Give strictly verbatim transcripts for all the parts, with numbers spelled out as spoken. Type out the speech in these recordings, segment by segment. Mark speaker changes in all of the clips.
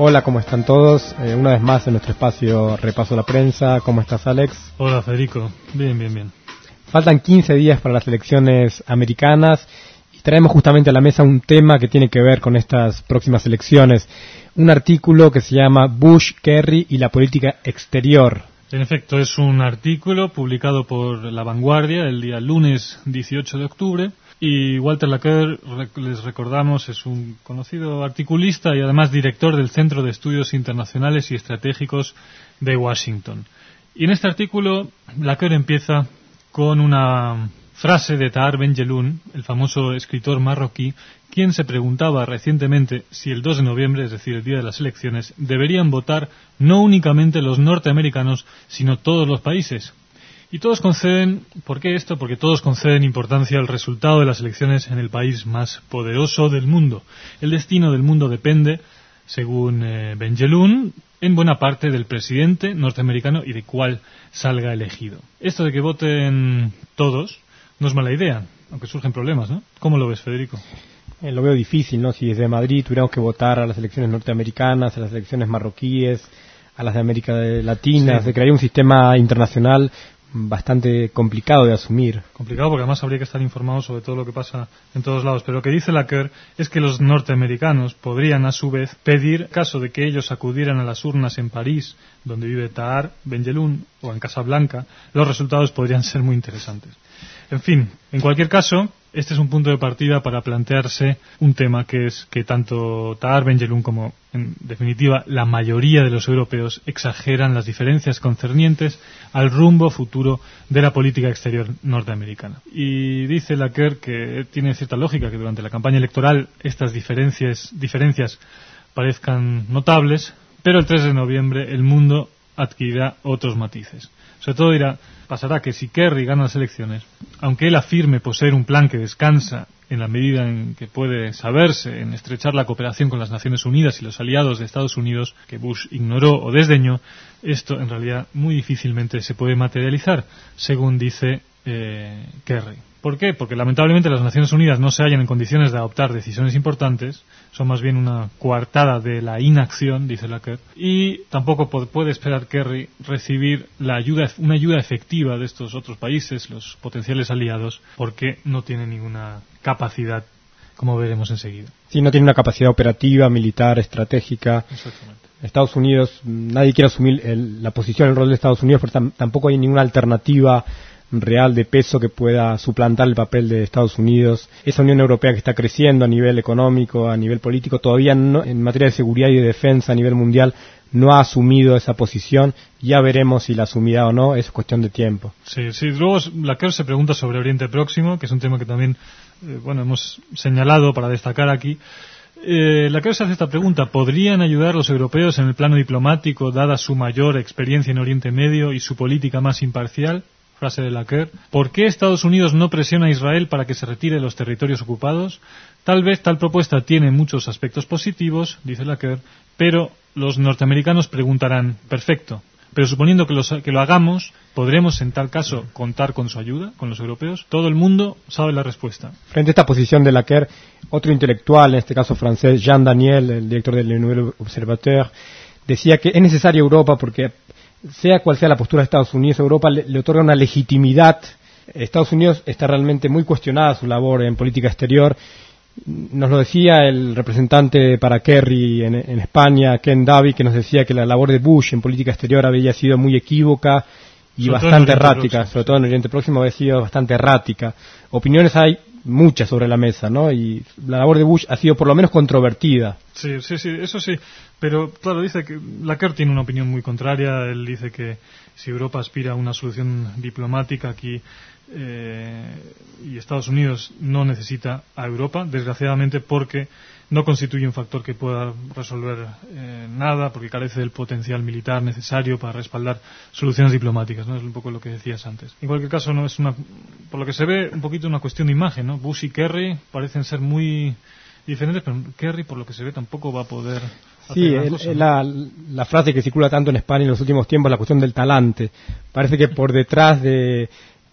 Speaker 1: Hola, ¿cómo están todos? Eh, una vez más en nuestro espacio Repaso a la Prensa. ¿Cómo estás, Alex?
Speaker 2: Hola, Federico. Bien, bien, bien.
Speaker 1: Faltan quince días para las elecciones americanas y traemos justamente a la mesa un tema que tiene que ver con estas próximas elecciones. Un artículo que se llama Bush, Kerry y la política exterior.
Speaker 2: En efecto, es un artículo publicado por La Vanguardia el día lunes dieciocho de octubre. Y Walter Laqueur, les recordamos, es un conocido articulista y además director del Centro de Estudios Internacionales y Estratégicos de Washington. Y en este artículo, Laqueur empieza con una frase de Tahar Ben-Jelloun, el famoso escritor marroquí, quien se preguntaba recientemente si el dos de noviembre, es decir, el día de las elecciones, deberían votar no únicamente los norteamericanos, sino todos los países. Y todos conceden, ¿por qué esto? Porque todos conceden importancia al resultado de las elecciones en el país más poderoso del mundo. El destino del mundo depende, según eh, Ben-Jelloun, en buena parte del presidente norteamericano y de cuál salga elegido. Esto de que voten todos no es mala idea, aunque surgen problemas, ¿no? ¿Cómo lo ves, Federico?
Speaker 1: Eh, lo veo difícil, ¿no? Si desde Madrid tuviéramos que votar a las elecciones norteamericanas, a las elecciones marroquíes, a las de América Latina, sí. Se crearía un sistema internacional bastante complicado de asumir.
Speaker 2: Complicado porque además habría que estar informado sobre todo lo que pasa en todos lados. Pero lo que dice Laqueur es que los norteamericanos podrían a su vez pedir, caso de que ellos acudieran a las urnas en París, donde vive Tahar Ben-Jelloun, o en Casablanca, los resultados podrían ser muy interesantes. En fin, en cualquier caso, este es un punto de partida para plantearse un tema que es que tanto Tahar Ben-Jelloun como, en definitiva, la mayoría de los europeos exageran las diferencias concernientes al rumbo futuro de la política exterior norteamericana. Y dice Laqueur que tiene cierta lógica que durante la campaña electoral estas diferencias, diferencias parezcan notables, pero el tres de noviembre el mundo adquirirá otros matices. Sobre todo dirá, pasará que si Kerry gana las elecciones, aunque él afirme poseer un plan que descansa en la medida en que puede saberse en estrechar la cooperación con las Naciones Unidas y los aliados de Estados Unidos, que Bush ignoró o desdeñó, esto en realidad muy difícilmente se puede materializar, según dice eh, Kerry. ¿Por qué? Porque lamentablemente las Naciones Unidas no se hallan en condiciones de adoptar decisiones importantes, son más bien una coartada de la inacción, dice Laqueur, y tampoco puede esperar Kerry recibir la ayuda, una ayuda efectiva de estos otros países, los potenciales aliados, porque no tiene ninguna capacidad, como veremos enseguida.
Speaker 1: Sí, no tiene una capacidad operativa, militar, estratégica.
Speaker 2: Exactamente.
Speaker 1: Estados Unidos, nadie quiere asumir el, la posición, el rol de Estados Unidos, porque tam, tampoco hay ninguna alternativa real de peso que pueda suplantar el papel de Estados Unidos. Esa Unión Europea que está creciendo a nivel económico, a nivel político, todavía no, en materia de seguridad y de defensa a nivel mundial, no ha asumido esa posición. Ya veremos si la asumirá o no, es cuestión de tiempo.
Speaker 2: Sí, sí. Luego Laqueur se pregunta sobre Oriente Próximo, que es un tema que también eh, bueno hemos señalado para destacar aquí. Eh, Laqueur se hace esta pregunta: ¿podrían ayudar los europeos en el plano diplomático, dada su mayor experiencia en Oriente Medio y su política más imparcial? Frase de Laqueur. ¿Por qué Estados Unidos no presiona a Israel para que se retire de los territorios ocupados? Tal vez tal propuesta tiene muchos aspectos positivos, dice Laqueur, pero los norteamericanos preguntarán, perfecto, pero suponiendo que, los, que lo hagamos, ¿podremos en tal caso contar con su ayuda, con los europeos? Todo el mundo sabe la respuesta.
Speaker 1: Frente a esta posición de Laqueur, otro intelectual, en este caso francés, Jean Daniel, el director del Nouvel Observateur, decía que es necesaria Europa porque sea cual sea la postura de Estados Unidos, Europa le, le otorga una legitimidad. Estados Unidos está realmente muy cuestionada su labor en política exterior. Nos lo decía el representante para Kerry en, en España, Ken Davy, que nos decía que la labor de Bush en política exterior había sido muy equívoca y sobre bastante errática, Próximo. sobre todo en el Oriente Próximo había sido bastante errática. Opiniones hay muchas sobre la mesa, ¿no? Y la labor de Bush ha sido por lo menos controvertida.
Speaker 2: Sí, sí, sí, eso sí. Pero, claro, dice que Laqueur tiene una opinión muy contraria. Él dice que si Europa aspira a una solución diplomática aquí eh, y Estados Unidos no necesita a Europa, desgraciadamente, porque no constituye un factor que pueda resolver eh, nada, porque carece del potencial militar necesario para respaldar soluciones diplomáticas, ¿no? Es un poco lo que decías antes. En cualquier caso, no es una, por lo que se ve, un poquito una cuestión de imagen, ¿no? Bush y Kerry parecen ser muy diferentes, pero Kerry, por lo que se ve, tampoco va a poder hacer
Speaker 1: sí,
Speaker 2: gran
Speaker 1: el,
Speaker 2: cosa, ¿no?
Speaker 1: la, la frase que circula tanto en España en los últimos tiempos, la cuestión del talante. Parece que por detrás de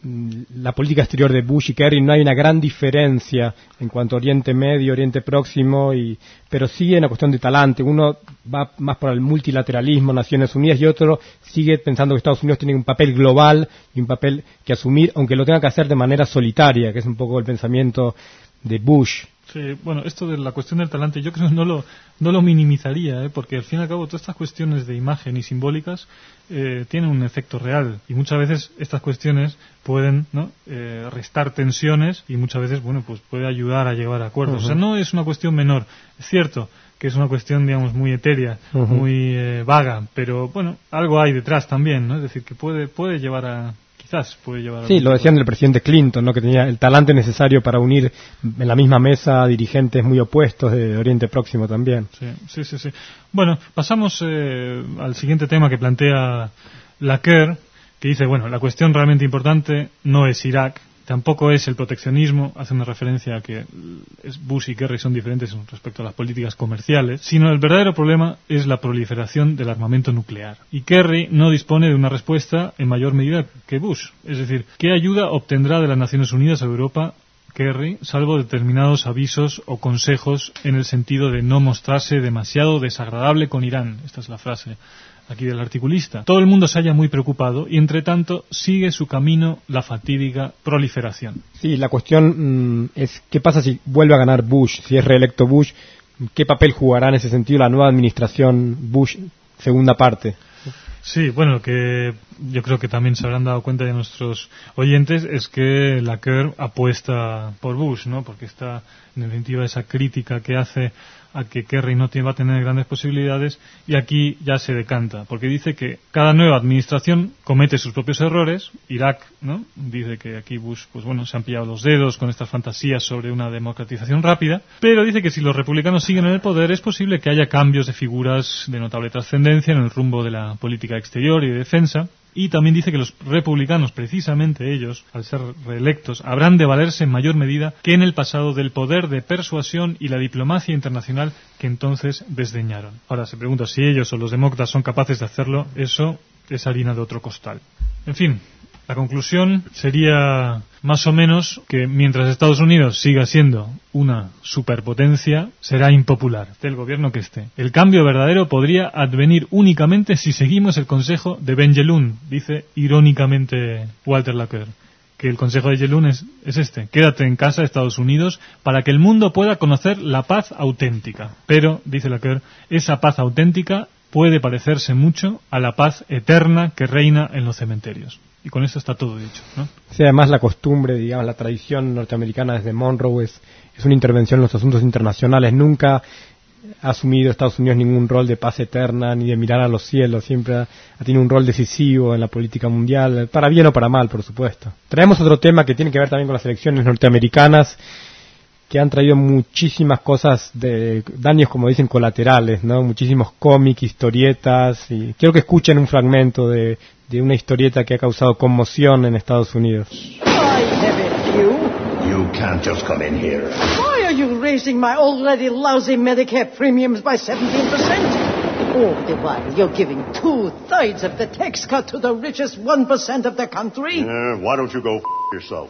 Speaker 1: la política exterior de Bush y Kerry no hay una gran diferencia en cuanto a Oriente Medio, Oriente Próximo, y pero sigue una cuestión de talante. Uno va más por el multilateralismo, Naciones Unidas, y otro sigue pensando que Estados Unidos tiene un papel global y un papel que asumir, aunque lo tenga que hacer de manera solitaria, que es un poco el pensamiento de Bush.
Speaker 2: Sí, bueno, esto de la cuestión del talante yo creo que no lo, no lo minimizaría, ¿eh? Porque al fin y al cabo todas estas cuestiones de imagen y simbólicas eh, tienen un efecto real y muchas veces estas cuestiones pueden, ¿no?, eh, restar tensiones y muchas veces, bueno, pues puede ayudar a llegar a acuerdos. Uh-huh. O sea, no es una cuestión menor. Es cierto que es una cuestión, digamos, muy etérea, uh-huh, muy eh, vaga, pero bueno, algo hay detrás también, ¿no? Es decir, que puede, puede llevar a... Puede llevar
Speaker 1: sí, lo decían del presidente Clinton, ¿no?, que tenía el talante necesario para unir en la misma mesa dirigentes muy opuestos de Oriente Próximo también.
Speaker 2: Sí, sí, sí. sí. Bueno, pasamos eh, al siguiente tema que plantea Laqueur, que dice, bueno, la cuestión realmente importante no es Irak, tampoco es el proteccionismo, hace una referencia a que Bush y Kerry son diferentes respecto a las políticas comerciales, sino el verdadero problema es la proliferación del armamento nuclear. Y Kerry no dispone de una respuesta en mayor medida que Bush. Es decir, ¿qué ayuda obtendrá de las Naciones Unidas a Europa Kerry, salvo determinados avisos o consejos en el sentido de no mostrarse demasiado desagradable con Irán? Esta es la frase aquí del articulista. Todo el mundo se halla muy preocupado y, entre tanto, sigue su camino la fatídica proliferación.
Speaker 1: Sí, la cuestión mmm, es qué pasa si vuelve a ganar Bush, si es reelecto Bush, qué papel jugará en ese sentido la nueva administración Bush, segunda parte.
Speaker 2: Sí, bueno, que yo creo que también se habrán dado cuenta de nuestros oyentes es que Laqueur apuesta por Bush, ¿no? Porque está en definitiva esa crítica que hace a que Kerry no va a tener grandes posibilidades, y aquí ya se decanta, porque dice que cada nueva administración comete sus propios errores. Irak, ¿no?, dice que aquí Bush, pues bueno, se han pillado los dedos con estas fantasías sobre una democratización rápida, pero dice que si los republicanos siguen en el poder es posible que haya cambios de figuras de notable trascendencia en el rumbo de la política exterior y de defensa. Y también dice que los republicanos, precisamente ellos, al ser reelectos, habrán de valerse en mayor medida que en el pasado del poder de persuasión y la diplomacia internacional que entonces desdeñaron. Ahora se pregunta si ellos o los demócratas son capaces de hacerlo. Eso es harina de otro costal. En fin, la conclusión sería más o menos que mientras Estados Unidos siga siendo una superpotencia, será impopular, esté el gobierno que esté. El cambio verdadero podría advenir únicamente si seguimos el consejo de Ben Jelloun, dice irónicamente Walter Laqueur, que el consejo de Jelloun es, es este: quédate en casa, Estados Unidos, para que el mundo pueda conocer la paz auténtica. Pero, dice Laqueur, esa paz auténtica puede parecerse mucho a la paz eterna que reina en los cementerios. Y con eso está todo dicho, ¿no?
Speaker 1: Sí, además la costumbre, digamos, la tradición norteamericana desde Monroe es, es una intervención en los asuntos internacionales. Nunca ha asumido Estados Unidos ningún rol de paz eterna ni de mirar a los cielos. Siempre ha, ha tenido un rol decisivo en la política mundial, para bien o para mal, por supuesto. Traemos otro tema que tiene que ver también con las elecciones norteamericanas, que han traído muchísimas cosas de daños, como dicen, colaterales, ¿no? Muchísimos cómics, historietas, y quiero que escuchen un fragmento de, de una historieta que ha causado conmoción en Estados Unidos.
Speaker 3: I have a few.
Speaker 4: You can't just come in here.
Speaker 3: Why are you raising my already lousy Medicare premiums by seventeen percent? All the while you're giving two-thirds of the tax cut to the richest one percent of the country.
Speaker 4: Uh, why don't you go f*** yourself?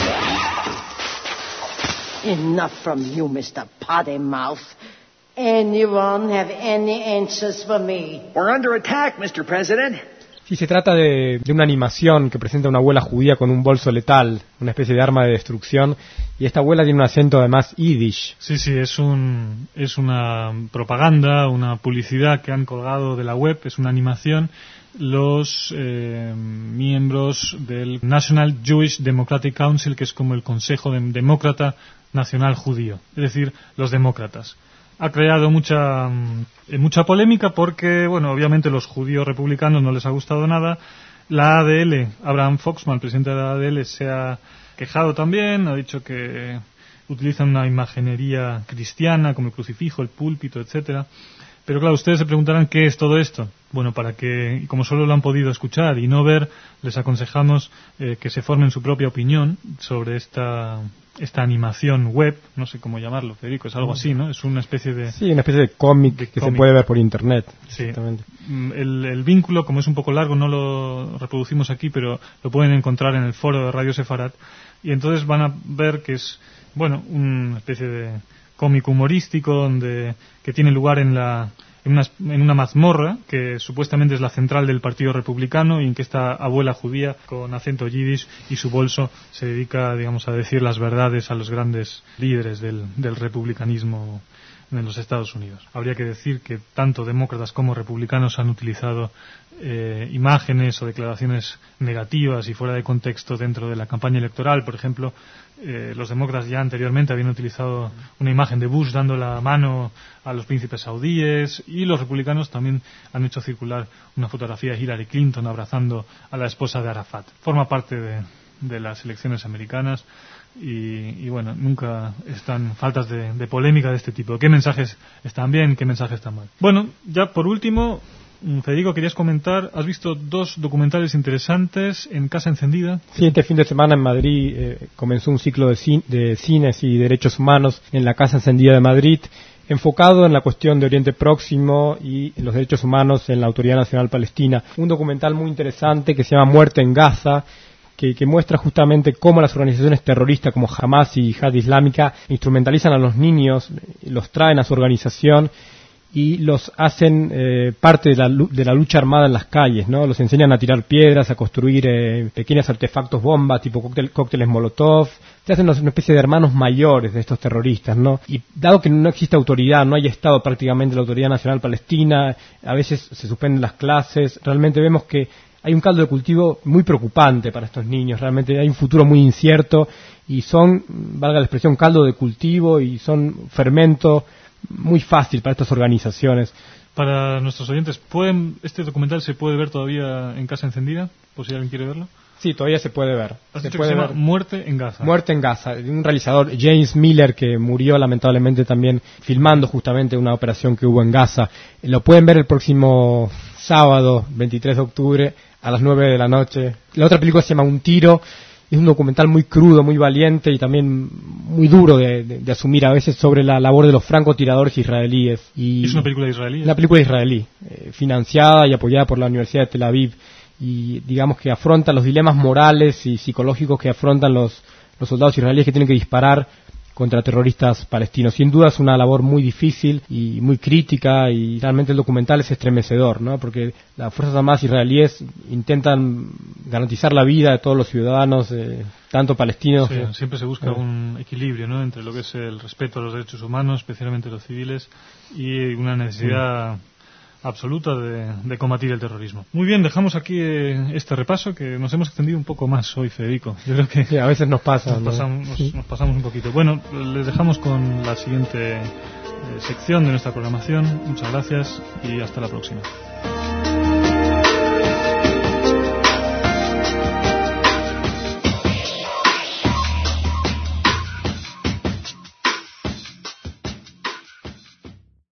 Speaker 3: Enough from you, Mister Potty Mouth. Anyone have any answers for me?
Speaker 5: We're under attack, Mister President.
Speaker 1: Sí, se trata de, de una animación que presenta a una abuela judía con un bolso letal, una especie de arma de destrucción, y esta abuela tiene un acento además yiddish.
Speaker 2: Sí, sí, es un es una propaganda, una publicidad que han colgado de la web, es una animación. Los eh, miembros del National Jewish Democratic Council, que es como el Consejo de, Demócrata Nacional Judío, es decir, los demócratas. Ha creado mucha mucha polémica porque, bueno, obviamente los judíos republicanos no les ha gustado nada. La A D L, Abraham Foxman, presidente de la A D L, se ha quejado también, ha dicho que utilizan una imaginería cristiana como el crucifijo, el púlpito, etcétera. Pero claro, ustedes se preguntarán qué es todo esto. Bueno, para que, como solo lo han podido escuchar y no ver, les aconsejamos eh, que se formen su propia opinión sobre esta esta animación web, no sé cómo llamarlo, Federico, es algo así, ¿no? Es una especie de...
Speaker 1: Sí, una especie de cómic que cómic. Se puede ver por internet.
Speaker 2: Sí. El, el vínculo, como es un poco largo, no lo reproducimos aquí, pero lo pueden encontrar en el foro de Radio Sefarat, y entonces van a ver que es, bueno, una especie de cómic humorístico donde que tiene lugar en la en una, en una mazmorra que supuestamente es la central del Partido Republicano, y en que esta abuela judía con acento yiddish y su bolso se dedica, digamos, a decir las verdades a los grandes líderes del, del republicanismo en los Estados Unidos. Habría que decir que tanto demócratas como republicanos han utilizado eh, imágenes o declaraciones negativas y fuera de contexto dentro de la campaña electoral. Por ejemplo, eh, los demócratas ya anteriormente habían utilizado una imagen de Bush dando la mano a los príncipes saudíes, y los republicanos también han hecho circular una fotografía de Hillary Clinton abrazando a la esposa de Arafat. Forma parte de, de las elecciones americanas. Y, y bueno, nunca están faltas de, de polémica de este tipo. ¿Qué mensajes están bien, qué mensajes están mal? Bueno, ya por último, Federico, querías comentar, has visto dos documentales interesantes en Casa Encendida.
Speaker 1: Sí, este fin de semana en Madrid eh, comenzó un ciclo de, cin- de cines y derechos humanos en la Casa Encendida de Madrid, enfocado en la cuestión de Oriente Próximo y en los derechos humanos en la Autoridad Nacional Palestina. Un documental muy interesante que se llama Muerte en Gaza, Que, que muestra justamente cómo las organizaciones terroristas como Hamas y Jihad Islámica instrumentalizan a los niños, los traen a su organización y los hacen eh, parte de la, de la lucha armada en las calles, ¿no? Los enseñan a tirar piedras, a construir eh, pequeños artefactos bomba tipo cóctel, cócteles Molotov. Se hacen una especie de hermanos mayores de estos terroristas, ¿no? Y dado que no existe autoridad, no hay Estado prácticamente, la Autoridad Nacional Palestina, a veces se suspenden las clases, realmente vemos que hay un caldo de cultivo muy preocupante para estos niños, realmente hay un futuro muy incierto y son, valga la expresión, caldo de cultivo y son fermento muy fácil para estas organizaciones.
Speaker 2: Para nuestros oyentes, ¿pueden, ¿este documental se puede ver todavía en Casa Encendida? Por si alguien quiere verlo.
Speaker 1: Sí, todavía se puede ver.
Speaker 2: ¿Has
Speaker 1: se
Speaker 2: dicho
Speaker 1: puede
Speaker 2: que se
Speaker 1: ver.
Speaker 2: llama Muerte en Gaza?
Speaker 1: Muerte en Gaza, de un realizador, James Miller, que murió lamentablemente también filmando justamente una operación que hubo en Gaza. Lo pueden ver el próximo sábado, veintitrés de octubre, a las nueve de la noche. La otra película se llama Un Tiro. Es un documental muy crudo, muy valiente y también muy duro de, de, de asumir a veces sobre la labor de los francotiradores israelíes. Y
Speaker 2: ¿Es una película israelí?
Speaker 1: Una película israelí, eh, financiada y apoyada por la Universidad de Tel Aviv. Y digamos que afronta los dilemas morales y psicológicos que afrontan los, los soldados israelíes que tienen que disparar contra terroristas palestinos. Sin duda es una labor muy difícil y muy crítica, y realmente el documental es estremecedor, ¿no? Porque las fuerzas armadas israelíes intentan garantizar la vida de todos los ciudadanos, eh, tanto palestinos.
Speaker 2: Sí, siempre se busca eh. un equilibrio, ¿no?, entre lo que es el respeto a los derechos humanos, especialmente los civiles, y una necesidad sí. absoluta de, de combatir el terrorismo. Muy bien, dejamos aquí eh, este repaso, que nos hemos extendido un poco más hoy, Federico. Yo creo que
Speaker 1: sí, a veces nos pasa,
Speaker 2: nos,
Speaker 1: ¿no?
Speaker 2: pasamos, nos,
Speaker 1: sí.
Speaker 2: nos pasamos un poquito. Bueno, les dejamos con la siguiente eh, sección de nuestra programación. Muchas gracias y hasta la próxima.